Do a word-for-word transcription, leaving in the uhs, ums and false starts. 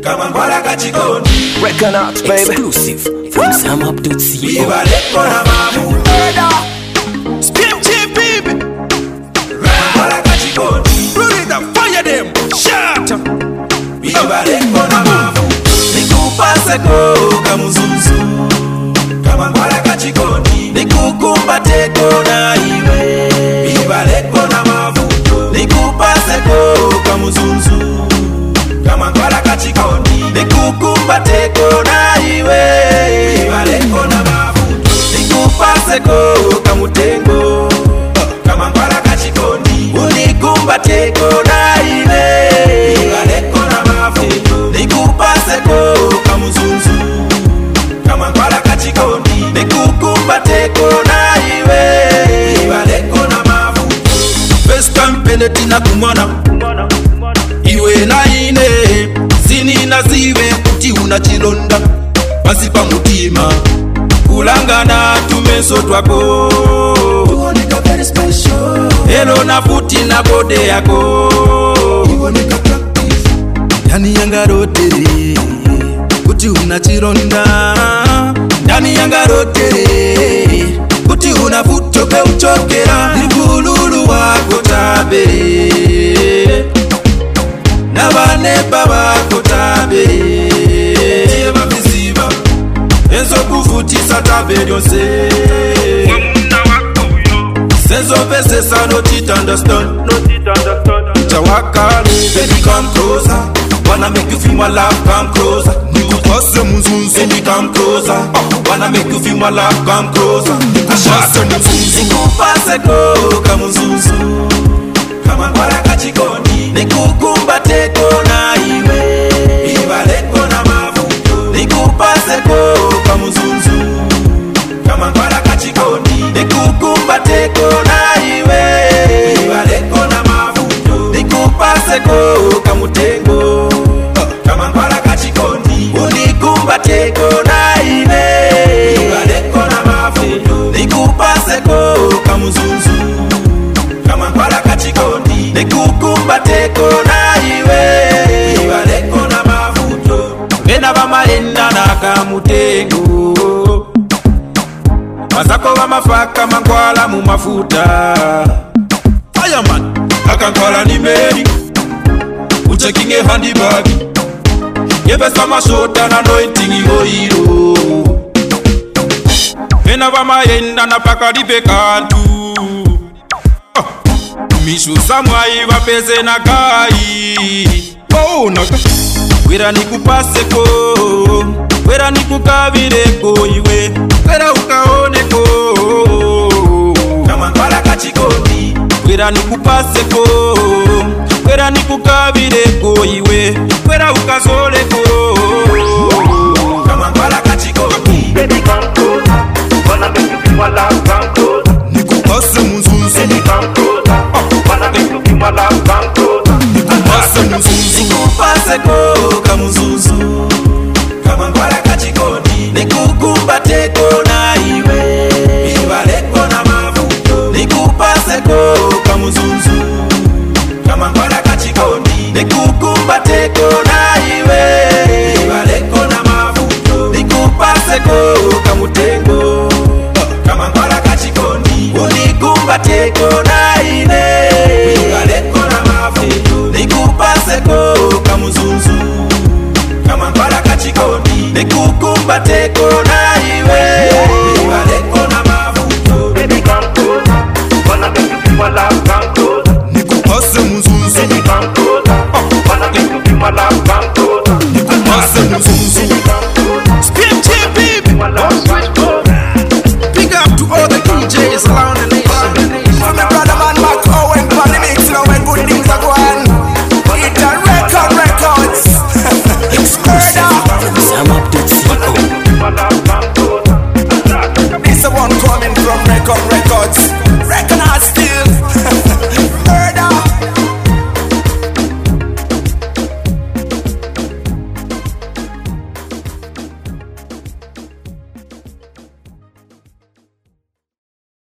kama ngwala kachikondi. Reckon out, baby. Exclusive from Sam up to C. Viva leko na mamu. Spin chip, baby. Kama ngwala kachikondi. Rudi the fire them. Shut up. Viva leko na mamu. Nikupase ko kamuzuzu. Kama ngwala kachikondi. Nikukumbate ko na iwe. Viva leko na mamu. Nikupase ko kamuzuzu. Kama ngwala kachikondi. Nikukumbate ko na iwe. Viva leko na mamu. Nikupase ko kamutengo. Kama ngwala kachikondi. Unikumbate ko na iwe. Viva leko na mamu. Nikupase ko kamuzunzu. Kama ngwala kachikondi. Nikukumbate ko na iwe. Viva leko na mamu. First time penalty na kumana. Iwe na ine zini na ziwe kuti unachilonda pasipa mutima kulangana tumeso twako tuoneka very special. Hello na futi na bode yako tuoneka practice. Yani yanga rotere kuti unachilonda. Yani yanga rotere kuti unafutoke uchokera. Nibululu wako tabere nabane baba kotabe yeba biziba enzo kuvutisa tabe yonse wamuna wako yo senzo pese sa no tit understand no tit understand chawaka baby come closer wanna make you feel my love come closer nikupase muzunzu baby come closer wanna make you feel my love come closer nikupase muzunzu nikupase ko kamuzunzu kama ngwala kachikondi. Nikukumbate ko na iwe. Viva leko na mavuto. Nikupase ko kamuzunzu. Kama ngwala kachikondi. Nikukumbate ko na iwe. Viva leko na mavuto. Nikupase ko kamutengo. Kama ngwala kachikondi. Unikumbate ko na iwe. Viva leko na mavuto. Nikupase ko kamuzunzu. Kama ngwala kachikondi. Nikukumbate ko na iwe. Viva leko na mavuto. Bena bama enda na kamutengo. Masako wa mafaka mangwala mu mafuta. Fireman akangwala ni meri. Uchekinge handbag. Yebesa mashota na anointing oilo. Bena bama enda na pakadipe kantu. Mishu samwai wapeze na kai. Oh naka wera nikupase ko. Wera nikukavire ko iwe. Wera ukaone ko. Kama ngwala kachikondi. Wera nikupase ko.